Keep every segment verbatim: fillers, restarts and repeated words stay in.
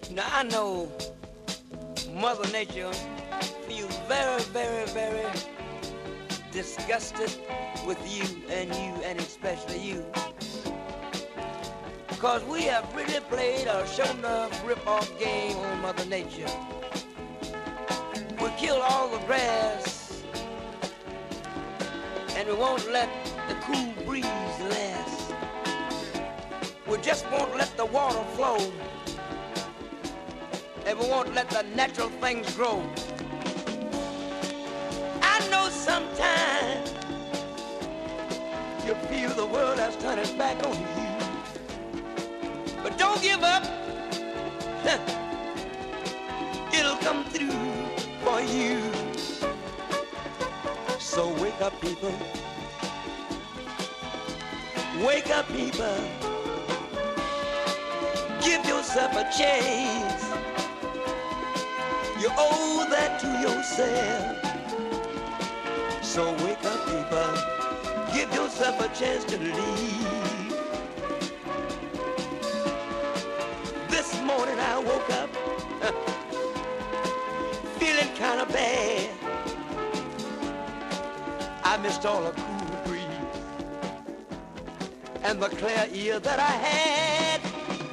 Now I know Mother Nature feels very, very, very disgusted with you and you and especially you. Because we have really played a show enough rip-off game on Mother Nature. We killed all the grass and we won't let the cool breeze last. We just won't let the water flow and we won't let the natural things grow. I know sometimes you feel the world has turned its back on you, but don't give up. It'll come through for you. So wake up, people. Wake up, people. Give yourself a chance. You owe that to yourself. So wake up, people. Give yourself a chance to leave. This morning I woke up feeling kind of bad. I missed all the cool breeze and the clear ear that I had.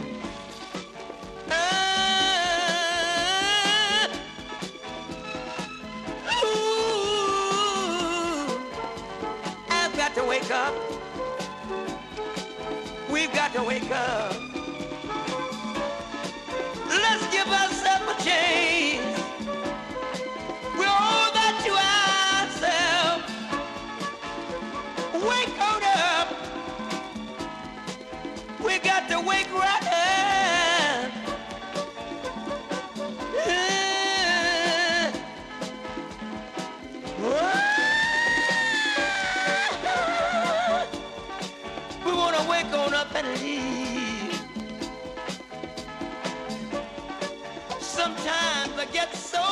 To wake up, we've got to wake up. Let's give ourselves a chance. We owe that to ourselves. Wake on up. We got to wake right up. Wake on up and leave. Sometimes I get so